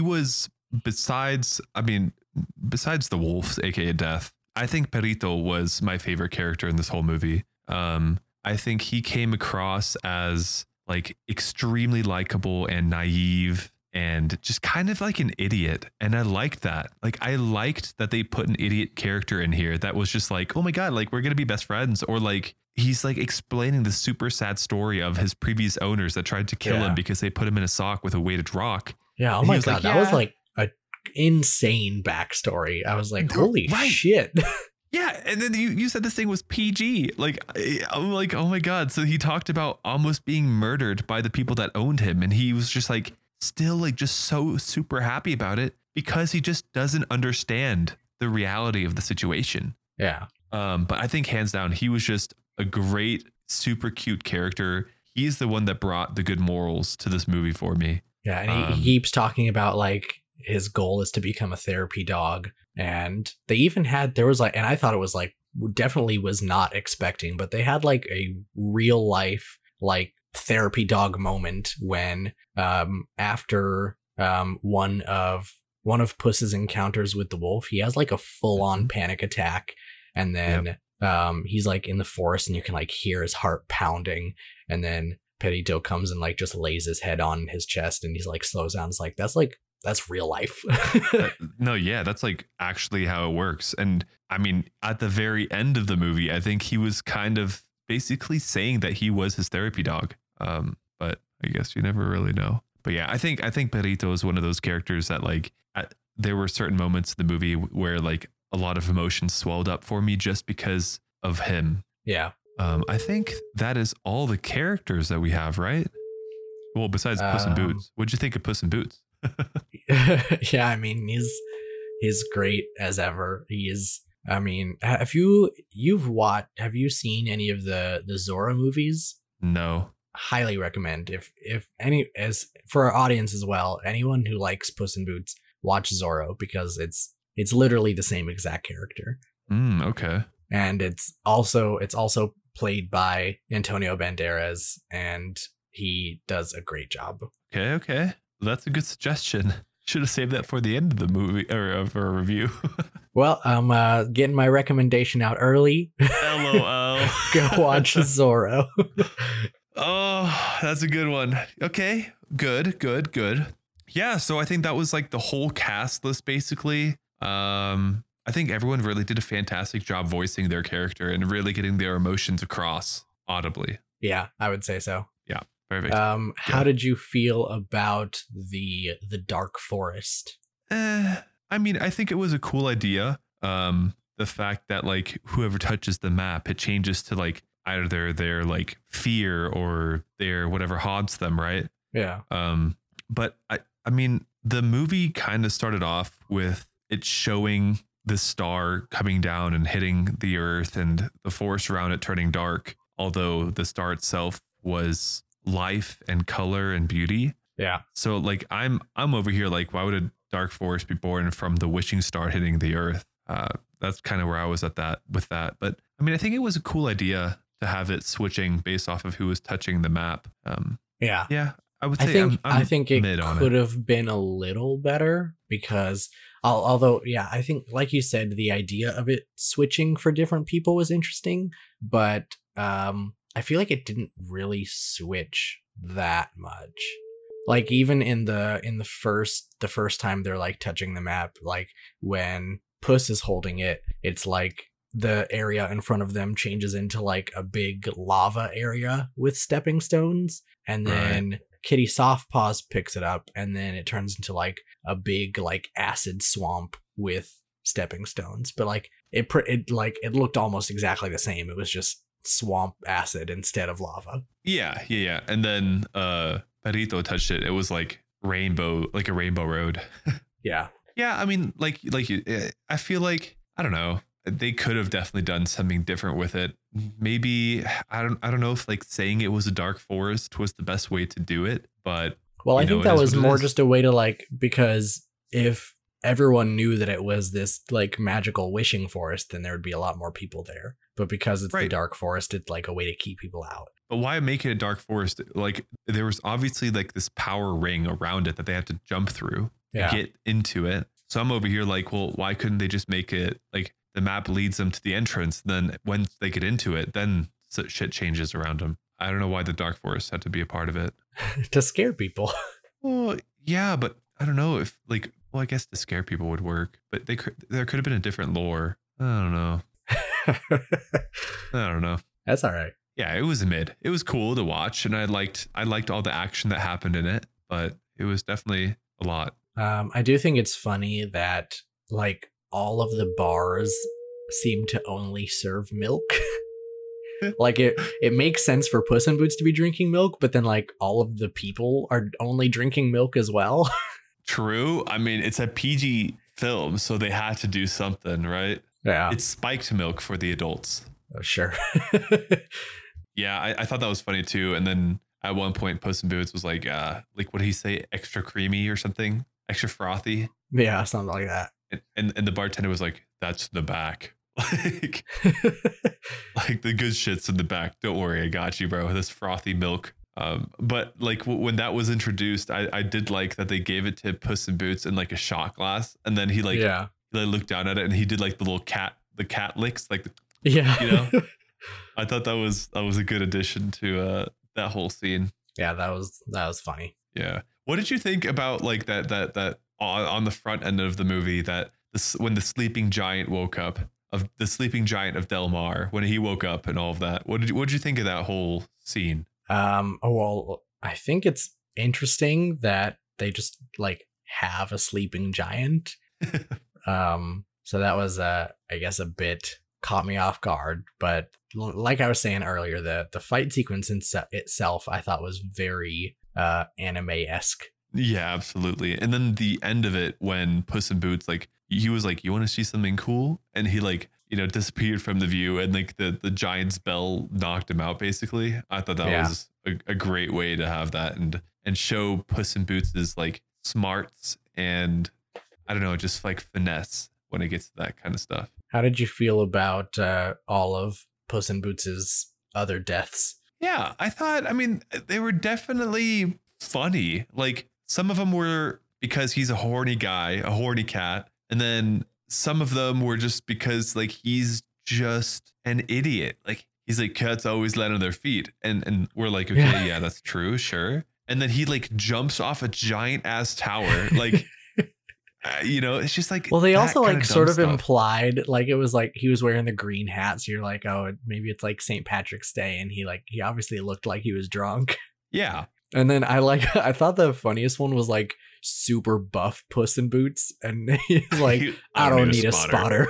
besides the wolves, aka Death, I think Perrito was my favorite character in this whole movie. I think he came across as like extremely likable and naive and just kind of like an idiot. And I liked that. Like, I liked that they put an idiot character in here that was just like, oh my God, like we're going to be best friends. Or like, he's like explaining the super sad story of his previous owners that tried to kill him because they put him in a sock with a weighted rock. Yeah. Oh my God. That was like a insane backstory. I was like, holy shit. Yeah. And then you said this thing was PG. Like, I'm like, oh my God. So he talked about almost being murdered by the people that owned him. And he was just like, still like just so super happy about it because he just doesn't understand the reality of the situation. Yeah. But I think hands down, he was just a great, super cute character. He's the one that brought the good morals to this movie for me. Yeah. And he keeps talking about like his goal is to become a therapy dog. And they even had, there was like, and I thought it was like, definitely was not expecting, but they had like a real life, like therapy dog moment when after one of Puss's encounters with the wolf, he has like a full-on panic attack, and then he's like in the forest and you can like hear his heart pounding, and then Perrito comes and like just lays his head on his chest and he's like slows down. It's like that's real life. No, yeah, that's like actually how it works. And I mean, at the very end of the movie, I think he was kind of basically saying that he was his therapy dog. But I guess you never really know. But yeah, I think Perrito is one of those characters that like there were certain moments in the movie where like a lot of emotions swelled up for me just because of him. Yeah. I think that is all the characters that we have, right? Well, besides Puss in Boots. What'd you think of Puss in Boots? Yeah, I mean, he's great as ever. I mean, have you seen any of the Zoro movies? No. Highly recommend. If any, as for our audience as well, anyone who likes Puss in Boots, watch Zoro, because it's literally the same exact character. Okay. And it's also played by Antonio Banderas, and he does a great job. Okay. That's a good suggestion. Should have saved that for the end of the movie or of our review. Well, I'm getting my recommendation out early. LOL. Go watch Zoro. Oh, that's a good one. Okay, good. Yeah, so I think that was like the whole cast list basically. I think everyone really did a fantastic job voicing their character and really getting their emotions across audibly. Yeah, I would say so. Yeah, perfect. How did you feel about the Dark Forest? I mean, I think it was a cool idea. The fact that like whoever touches the map, it changes to like either their like fear or their whatever haunts them, right? Yeah. But I mean, the movie kind of started off with it showing the star coming down and hitting the earth and the forest around it turning dark, although the star itself was life and color and beauty. Yeah. So like I'm over here like, why would a dark forest be born from the wishing star hitting the earth? That's kind of where I was at with that. But I mean, I think it was a cool idea to have it switching based off of who was touching the map. Yeah, I would say I think it could have been a little better, because although, yeah, I think, like you said, the idea of it switching for different people was interesting, but I feel like it didn't really switch that much. Like even in the first time they're like touching the map, like when Puss is holding it, it's like the area in front of them changes into like a big lava area with stepping stones, and then Kitty Softpaws picks it up, and then it turns into like a big like acid swamp with stepping stones. But like it looked almost exactly the same. It was just swamp acid instead of lava. Yeah. And then Perito touched it. It was like a rainbow road. Yeah. Yeah, I mean, like I feel like, I don't know, they could have definitely done something different with it. Maybe I don't know if like saying it was a dark forest was the best way to do it, but well, I think that was more just a way to like, because if everyone knew that it was this like magical wishing forest, then there would be a lot more people there. But because it's the dark forest, it's like a way to keep people out. But why make it a dark forest? Like there was obviously like this power ring around it that they had to jump through to get into it. So I'm over here like, well, why couldn't they just make it like the map leads them to the entrance? Then when they get into it, then shit changes around them. I don't know why the dark forest had to be a part of it. To scare people. Well, yeah, but I don't know if like, well, I guess to scare people would work, but there could have been a different lore. I don't know. I don't know. That's all right. Yeah, it was a mid. It was cool to watch, and I liked all the action that happened in it, but it was definitely a lot. I do think it's funny that like all of the bars seem to only serve milk. Like it makes sense for Puss in Boots to be drinking milk, but then like all of the people are only drinking milk as well. True. I mean, it's a PG film, so they had to do something, right? Yeah. It's spiked milk for the adults. Oh, sure. Yeah, I thought that was funny too. And then at one point, Puss in Boots was like what did he say? Extra creamy or something? Extra frothy? Yeah, something like that. And the bartender was like, that's the back. Like, like the good shit's in the back. Don't worry, I got you, bro. This frothy milk. But like when that was introduced, I did like that they gave it to Puss in Boots in like a shot glass, and then he looked down at it and he did like the cat licks, like you know. I thought that was a good addition to that whole scene. Yeah, that was funny. Yeah. What did you think about like that on the front end of the movie, that when the sleeping giant woke up, of the sleeping giant of Del Mar, when he woke up and all of that? What did you think of that whole scene? Well, I think it's interesting that they just like have a sleeping giant. So that was I guess a bit caught me off guard, but like I was saying earlier, the fight sequence itself I thought was very anime-esque. Yeah, absolutely. And then the end of it when Puss in Boots, like he was like, you want to see something cool? And he like, disappeared from the view and like the giant's bell knocked him out basically. I thought that was a great way to have that and show Puss in Boots's like smarts and I don't know, just like finesse when it gets to that kind of stuff. How did you feel about all of Puss in Boots's other deaths? Yeah, I mean, they were definitely funny. Like some of them were because he's a horny guy, a horny cat. And then some of them were just because like he's just an idiot. Like he's like cats always land on their feet. And we're like, okay, yeah, that's true. Sure. And then he like jumps off a giant ass tower. Like, it's just like, well, they also like sort of stuff. Implied like it was like he was wearing the green hat. So you're like, oh, maybe it's like St. Patrick's Day. And he obviously looked like he was drunk. Yeah. And then I thought the funniest one was like super buff Puss in Boots. And he's like, I don't need a spotter.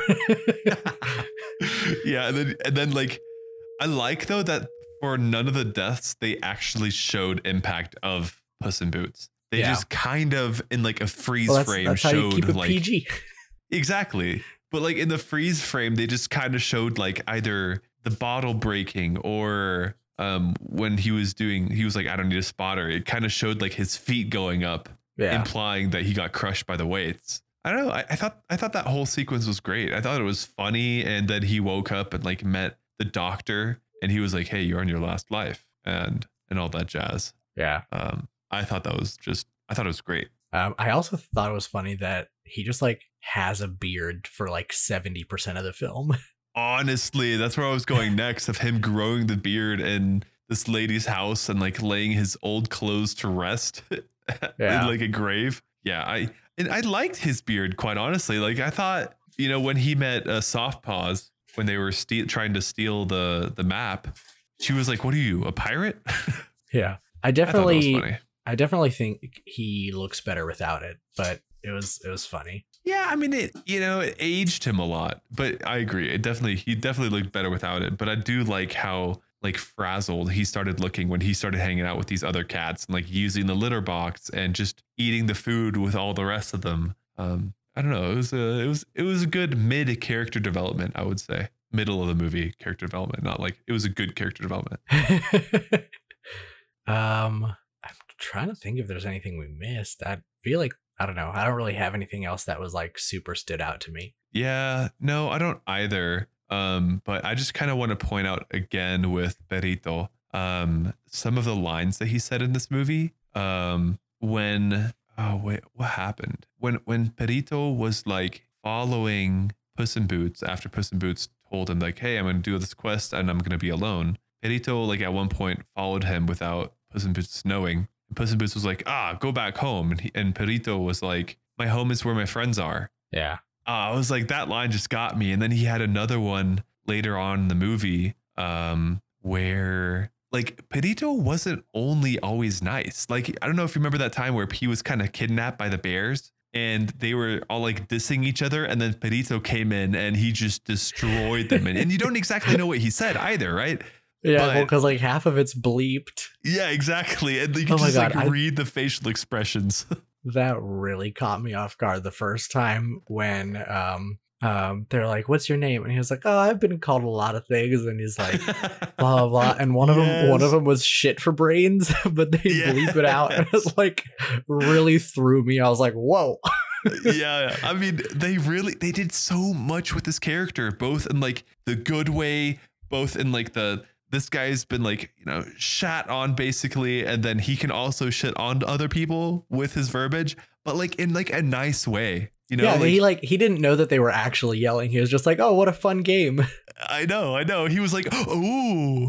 Yeah. And then like, I like though that for none of the deaths, they actually showed impact of Puss in Boots. They just kind of in like a freeze frame that's showed how you keep it like PG. Exactly. But like in the freeze frame, they just kind of showed like either the bottle breaking or when he was like, I don't need a spotter. It kind of showed like his feet going up, implying that he got crushed by the weights. I don't know. I thought that whole sequence was great. I thought it was funny. And then he woke up and like met the doctor and he was like, hey, you're on your last life and all that jazz. Yeah. I thought it was great. I also thought it was funny that he just like has a beard for like 70% of the film. Honestly, that's where I was going next, of him growing the beard in this lady's house and like laying his old clothes to rest in like a grave. Yeah, I liked his beard, quite honestly. Like I thought, when he met Soft Paws, when they were trying to steal the map, she was like, what are you, a pirate? Yeah, I definitely think he looks better without it, but it was funny. Yeah, I mean it aged him a lot, but I agree. He definitely looked better without it. But I do like how like frazzled he started looking when he started hanging out with these other cats and like using the litter box and just eating the food with all the rest of them. I don't know. It was a good mid character development, I would say. Middle of the movie character development, not like it was a good character development. I'm trying to think if there's anything we missed. I feel like, I don't know. I don't really have anything else that was like super stood out to me. Yeah, no, I don't either. But I just kind of want to point out again with Perito, some of the lines that he said in this movie. What happened? When Perito was like following Puss in Boots after Puss in Boots told him like, hey, I'm going to do this quest and I'm going to be alone. Perito like at one point followed him without Puss in Boots knowing. Puss in Boots was like, go back home. And Perito was like, my home is where my friends are. Yeah. I was like, that line just got me. And then he had another one later on in the movie where like Perito wasn't only always nice. Like, I don't know if you remember that time where he was kind of kidnapped by the bears and they were all like dissing each other. And then Perito came in and he just destroyed them. And you don't exactly know what he said either, right? Yeah, because like half of it's bleeped. Yeah, exactly. And you can just read the facial expressions. That really caught me off guard the first time when they're like, what's your name? And he was like, oh, I've been called a lot of things. And he's like, blah, blah, blah. And one of them was shit for brains, but they bleep it out. And it's like really threw me. I was like, whoa. Yeah. I mean, they did so much with this character, both in like the good way, both in like this guy's been like, shat on basically. And then he can also shit on other people with his verbiage, but like in like a nice way, Yeah, he didn't know that they were actually yelling. He was just like, oh, what a fun game. I know. He was like, oh,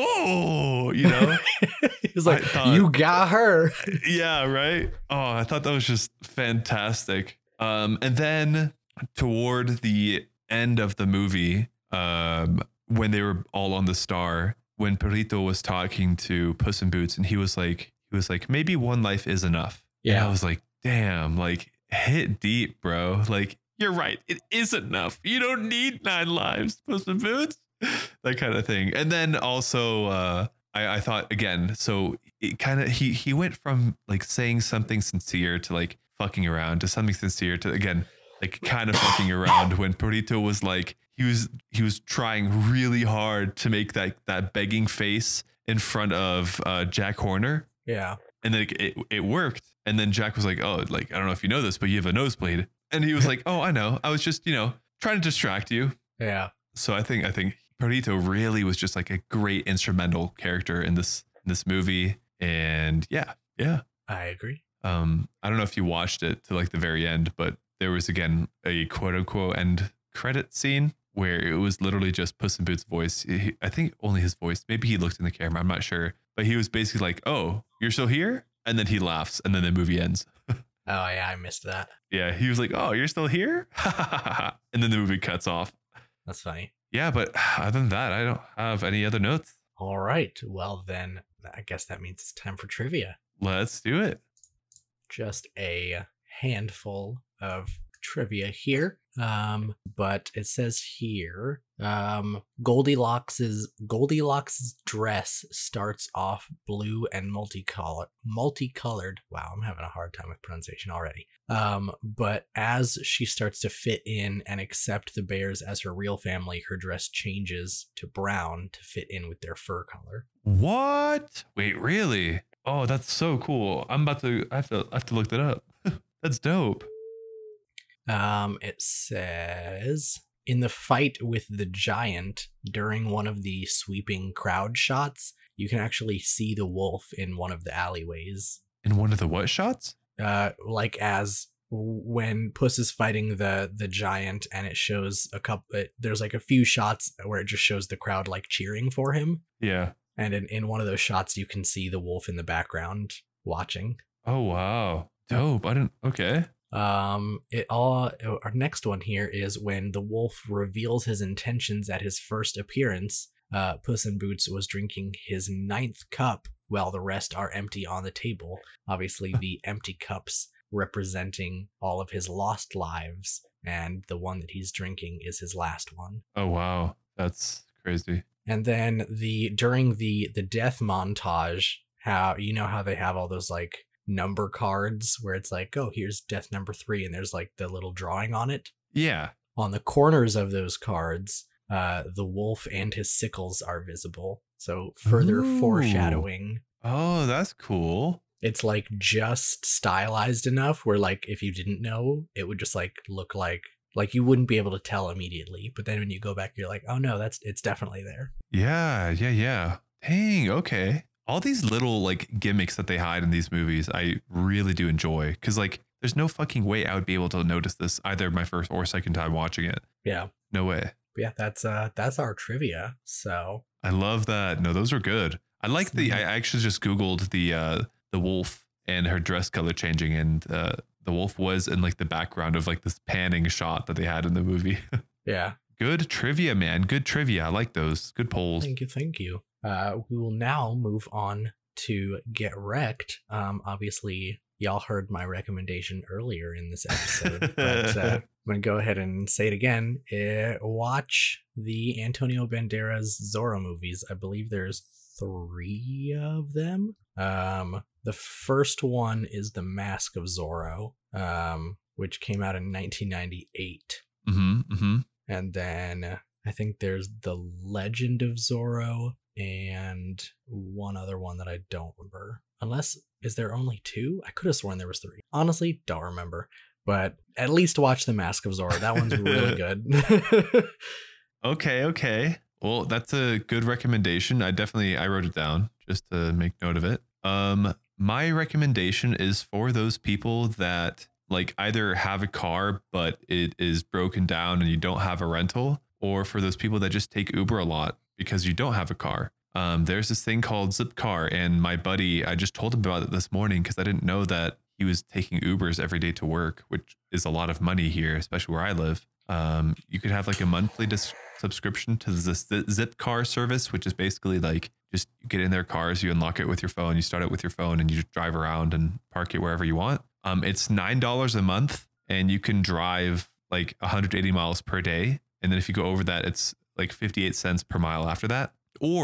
He was like, you got her. Yeah, right. Oh, I thought that was just fantastic. And then toward the end of the movie, when they were all on the star, when Perito was talking to Puss in Boots and he was like, maybe one life is enough. Yeah. And I was like, damn, like hit deep, bro. Like, you're right. It is enough. You don't need 9 lives, Puss in Boots. That kind of thing. And then also I thought again, so it kind of he went from like saying something sincere to like fucking around to something sincere to again like kind of fucking around when Perdito was like he was trying really hard to make that begging face in front of Jack Horner. Yeah. And then it worked. And then Jack was like, oh, like, I don't know if you know this, but you have a nosebleed. And he was like, oh, I know. I was just, trying to distract you. Yeah. So I think Perdito really was just like a great instrumental character in this movie. And yeah. I agree. I don't know if you watched it to like the very end, but there was again a quote unquote end credit scene where it was literally just Puss in Boots' voice. I think only his voice. Maybe he looked in the camera. I'm not sure. But he was basically like, oh, you're still here? And then he laughs and then the movie ends. Oh, yeah, I missed that. Yeah, he was like, oh, you're still here? And then the movie cuts off. That's funny. Yeah, but other than that, I don't have any other notes. All right. Well, then I guess that means it's time for trivia. Let's do it. Just a handful of trivia here. But it says here, Goldilocks's dress starts off blue and multicolored. Wow, I'm having a hard time with pronunciation already. But as she starts to fit in and accept the bears as her real family, her dress changes to brown to fit in with their fur color. What? Wait, really? Oh, that's so cool. I have to look that up. That's dope. It says in the fight with the giant during one of the sweeping crowd shots, you can actually see the wolf in one of the alleyways. In one of the what shots? Like as when Puss is fighting the giant, and it shows there's like a few shots where it just shows the crowd like cheering for him. Yeah. And in one of those shots, you can see the wolf in the background watching. Oh, wow. Dope. Okay. Our next one here is when the wolf reveals his intentions at his first appearance. Puss in Boots was drinking his 9th cup while the rest are empty on the table. Obviously, the empty cups representing all of his lost lives, and the one that he's drinking is his last one. Oh, wow. That's crazy. And then during the death montage, how they have all those like number cards where it's like, oh, here's death number 3, and there's like the little drawing on it. Yeah. On the corners of those cards, the wolf and his sickles are visible. So further foreshadowing. Oh, that's cool. It's like just stylized enough where like if you didn't know, it would just like look like you wouldn't be able to tell immediately. But then when you go back, you're like, oh no, it's definitely there. Yeah. Dang, okay. All these little like gimmicks that they hide in these movies, I really do enjoy, because like there's no fucking way I would be able to notice this either my first or second time watching it. Yeah. No way. But yeah, that's our trivia. So I love that. No, those are good. I like I actually just Googled the wolf and her dress color changing, and the wolf was in like the background of like this panning shot that they had in the movie. Yeah. Good trivia, man. Good trivia. I like those. Good polls. Thank you. We will now move on to Get Wrecked. Obviously, y'all heard my recommendation earlier in this episode, but I'm going to go ahead and say it again. Watch the Antonio Banderas Zorro movies. I believe there's 3 of them. The first one is The Mask of Zorro, which came out in 1998. And then I think there's The Legend of Zorro and one other one that I don't remember. Is there only 2? I could have sworn there was 3. Honestly, don't remember. But at least watch The Mask of Zorro. That one's really good. Okay. Well, that's a good recommendation. I wrote it down just to make note of it. My recommendation is for those people that like either have a car, but it is broken down and you don't have a rental, or for those people that just take Uber a lot because you don't have a car. There's this thing called Zipcar, and my buddy, I just told him about it this morning because I didn't know that he was taking Ubers every day to work, which is a lot of money here, especially where I live. You could have like a monthly subscription to this Zipcar service, which is basically like just get in their cars, you unlock it with your phone, you start it with your phone, and you just drive around and park it wherever you want. It's $9 a month, and you can drive like 180 miles per day. And then if you go over that, it's like 58 cents per mile after that. Or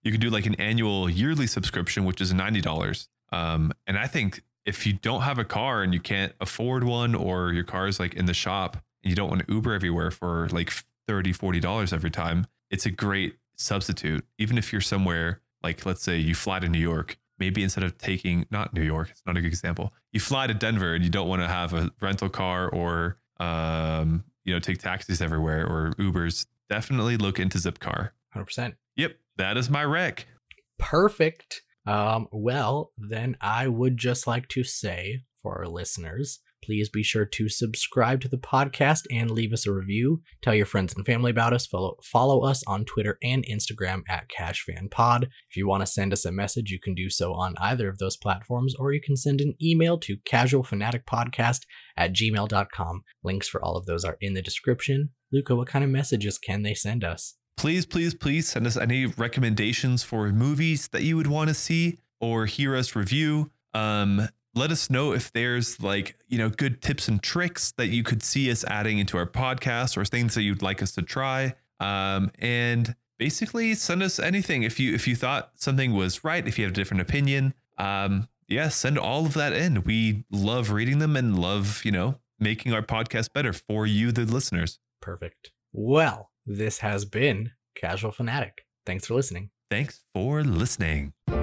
You could do like an annual yearly subscription, which is $90. And I think if you don't have a car and you can't afford one, or your car is like in the shop and you don't want to Uber everywhere for like $30, $40 every time, it's a great substitute. Even if you're somewhere like, let's say you fly to New York, maybe instead of taking, not New York, it's not a good example. You fly to Denver and you don't want to have a rental car or, take taxis everywhere or Ubers. Definitely look into Zipcar. 100%. Yep. That is my rec. Perfect. Well, then I would just like to say for our listeners, please be sure to subscribe to the podcast and leave us a review. Tell your friends and family about us. Follow us on Twitter and Instagram at CashFanPod. If you want to send us a message, you can do so on either of those platforms, or you can send an email to casualfanaticpodcast@gmail.com. Links for all of those are in the description. Luca, what kind of messages can they send us? Please, please, please send us any recommendations for movies that you would want to see or hear us review. Let us know if there's good tips and tricks that you could see us adding into our podcast, or things that you'd like us to try. And basically send us anything. If you thought something was right, if you have a different opinion, send all of that in. We love reading them and love, making our podcast better for you, the listeners. Perfect. Well, this has been Casual Fanatic. Thanks for listening. Thanks for listening.